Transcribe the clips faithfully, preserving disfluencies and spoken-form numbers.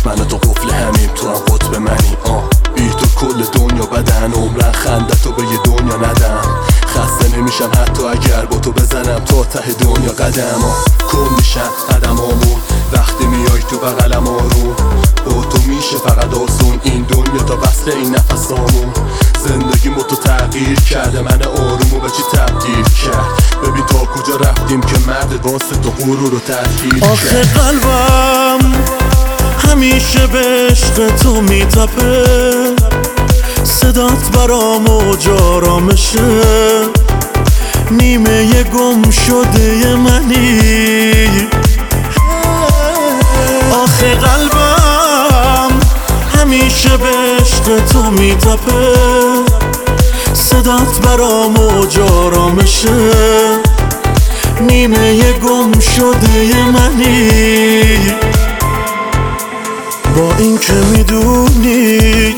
من و تو قفل همیم، تو هم قطب منی. آه بی تو کل دنیا بدن، عمرن خنده تو به یه دنیا ندم. خسته نمیشم حتی اگر با تو بزنم تا ته دنیا قدم. آه کن میشن قدمامون وقتی میای تو بغلم آروم. با تو میشه فقط آسون این دنیا تا وصل این نفسامون. زندگی با تو تغییر کرده، من آرومو به چی تبدیل کرد. ببین تا کجا رفتیم که مرد واسه تو غرور رو تحقیر کرد. آخه قلبم همیشه به عشق تو میتپه، صدات برام موج آرامشه. نیمه گم شده منی. آخه قلبم همیشه به عشق تو میتپه، صدات برام موج آرامشه. نیمه گم شده منی. با این که میدونی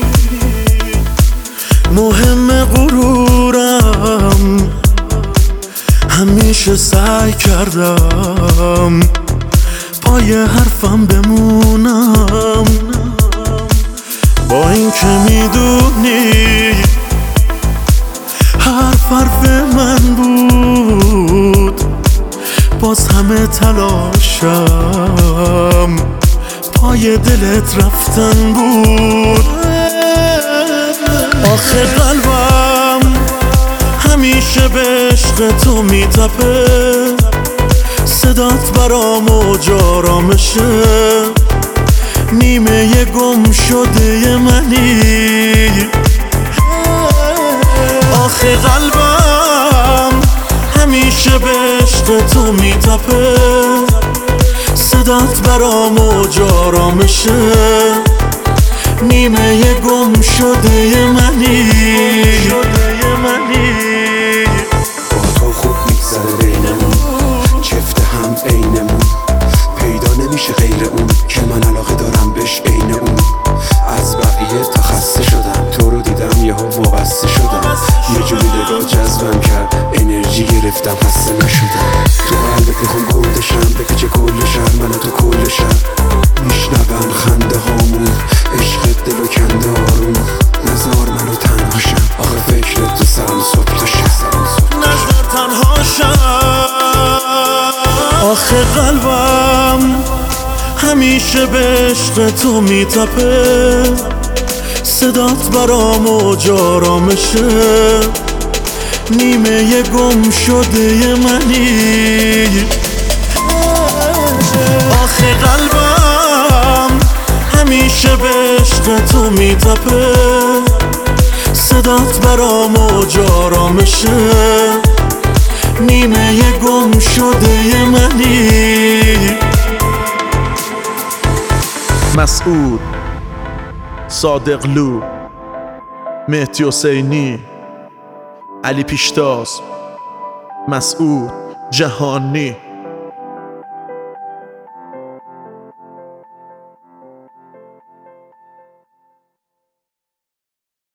مهم غرورم، همیشه سعی کردم پای حرفم بمونم. با این که میدونی حرف حرف من بود، باز همه تلاشم پای دلت رفتن بود. آخه قلبم همیشه به عشق تو میتپه، صدات برام موج آرامشه. نیمه گم شده منی. آخه قلبم همیشه به عشق تو میتپه، صدات برام موج آرامشه. نیمه گم شده منی. با تو خوب میگذره بینمون، چفته هم عینمون. پیدا نمیشه غیر اون که من علاقه دارم بهش عین اون. از بقیه تا خسته شدم، تو رو دیدم یهو وابسته شدم. یه جوری نگاه جذبم کرد، انرژی گرفتم خسته نشدم. تو قلبت میخوام گندشم، بپیچه کل شهر من و تو کل شهر. میشنون خنده هامون، عشق دلو کنده آروم. نزار منو تنها شم، آخه فکرت تو سرم صبح تا شب. نزار تنها شم. آخه قلبم همیشه به عشق تو میتپه، صدات برام موج آرامشه. نیمه گم شده منی. آخه قلبم همیشه به عشق تو میتپه، صدات برام موج آرامشه. نیمه گم شده منی. مسعود، صادقلو، مهدی حسینی، علی پیشتاز، مسعود جهانی.